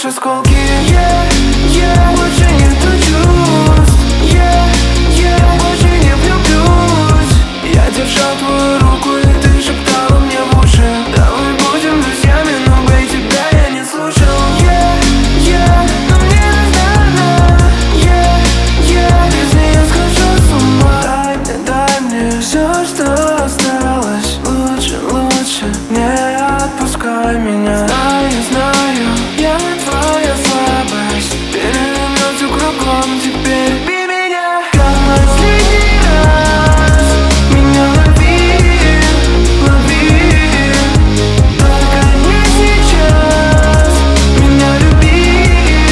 лишь осколки. Больше нету чувств. Больше не влюблюсь. Я держал твою руку, и ты шептала мне в уши: давай будем друзьями, но, бей, тебя я не слушал. Но мне нужна она. Без нее схожу с ума. Дай мне все, что осталось. Лучше не отпускай меня. Знаю, я твоя слабость. Перевернет всё кругом теперь. Люби меня, как последний раз. Меня лови. Только не сейчас. Меня люби.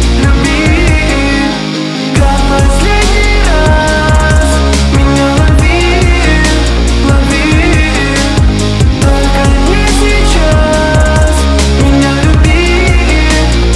Как последний раз. Меня лови. Только не сейчас. Меня люби.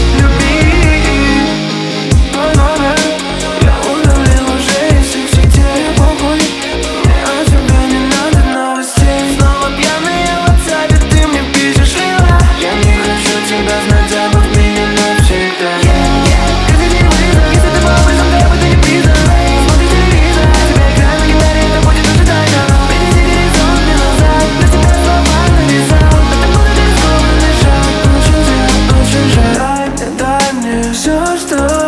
Твой номер я удалил уже из всех сетей. Похуй, мне от тебя не надо новостей. Снова пьяный я в WhatsApp, ты мне пишешь лила. Я не хочу тебя знать, забудь меня навсегда. Каждый день вызов, если ты был вызов, то я бы ты не признан. Смотри телевизор, тебя играет на гитаре, это будет уже тайна. Перейди горизонт мне назад, для тебя слова нарезал. Это будет рискованный шаг, очень жаль. Дай мне все, что